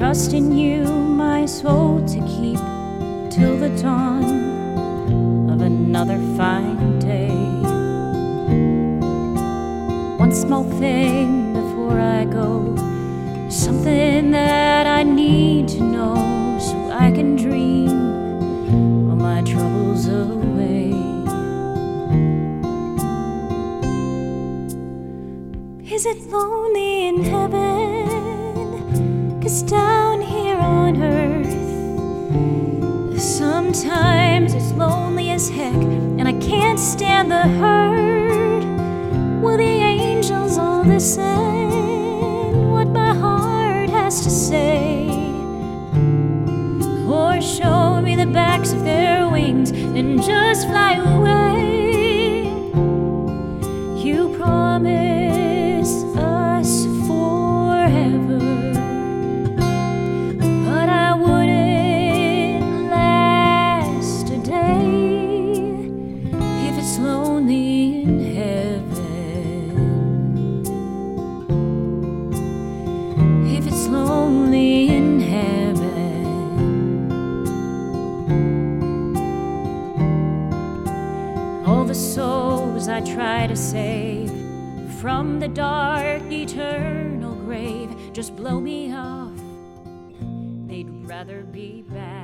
trust in you, my soul to keep till the dawn of another fine day. One small thing before I go, something that I need to know so I can dream all my troubles away. Is it lonely in heaven? 'Cause down here on earth, sometimes it's lonely as heck, and I can't stand the hurt. Will the angels all listen what my heart has to say, or show me the backs of their wings and just fly away? You promise us forever, but I wouldn't last a day if it's lonely in heaven. If it's lonely in heaven. All the souls I try to save from the dark eternal grave just blow me off. They'd rather be back